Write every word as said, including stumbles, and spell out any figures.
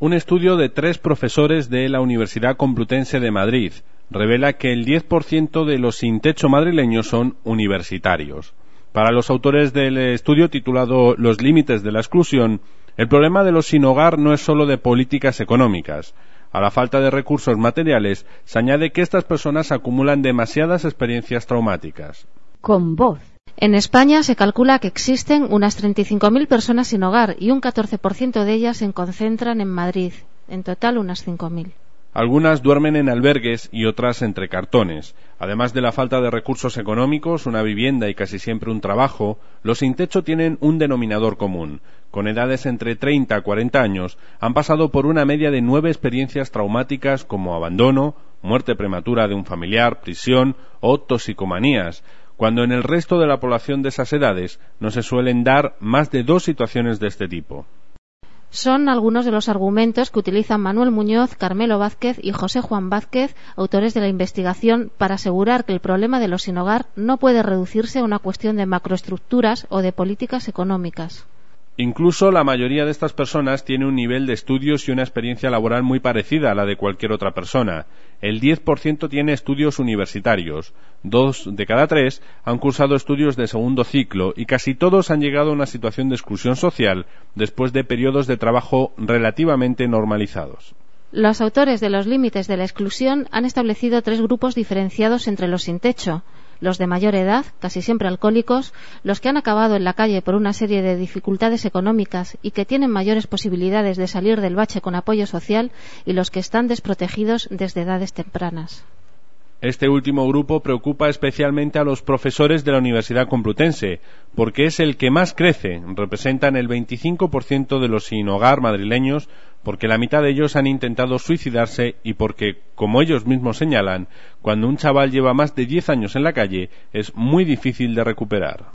Un estudio de tres profesores de la Universidad Complutense de Madrid revela que el diez por ciento de los sin techo madrileños son universitarios. Para los autores del estudio titulado Los límites de la exclusión, el problema de los sin hogar no es solo de políticas económicas. A la falta de recursos materiales se añade que estas personas acumulan demasiadas experiencias traumáticas. Con voz. En España se calcula que existen unas treinta y cinco mil personas sin hogar y un catorce por ciento de ellas se concentran en Madrid. En total unas cinco mil. Algunas duermen en albergues y otras entre cartones. Además de la falta de recursos económicos, una vivienda y casi siempre un trabajo, los sin techo tienen un denominador común. Con edades entre treinta a cuarenta años, han pasado por una media de nueve experiencias traumáticas como abandono, muerte prematura de un familiar, prisión o toxicomanías, cuando en el resto de la población de esas edades no se suelen dar más de dos situaciones de este tipo. Son algunos de los argumentos que utilizan Manuel Muñoz, Carmelo Vázquez y José Juan Vázquez, autores de la investigación, para asegurar que el problema de los sin hogar no puede reducirse a una cuestión de macroestructuras o de políticas económicas. Incluso la mayoría de estas personas tiene un nivel de estudios y una experiencia laboral muy parecida a la de cualquier otra persona. El diez por ciento tiene estudios universitarios, dos de cada tres han cursado estudios de segundo ciclo y casi todos han llegado a una situación de exclusión social después de periodos de trabajo relativamente normalizados. Los autores de Los límites de la exclusión han establecido tres grupos diferenciados entre los sin techo: los de mayor edad, casi siempre alcohólicos, los que han acabado en la calle por una serie de dificultades económicas y que tienen mayores posibilidades de salir del bache con apoyo social, y los que están desprotegidos desde edades tempranas. Este último grupo preocupa especialmente a los profesores de la Universidad Complutense, porque es el que más crece, representan el veinticinco por ciento de los sin hogar madrileños, porque la mitad de ellos han intentado suicidarse y porque, como ellos mismos señalan, cuando un chaval lleva más de diez años en la calle es muy difícil de recuperar.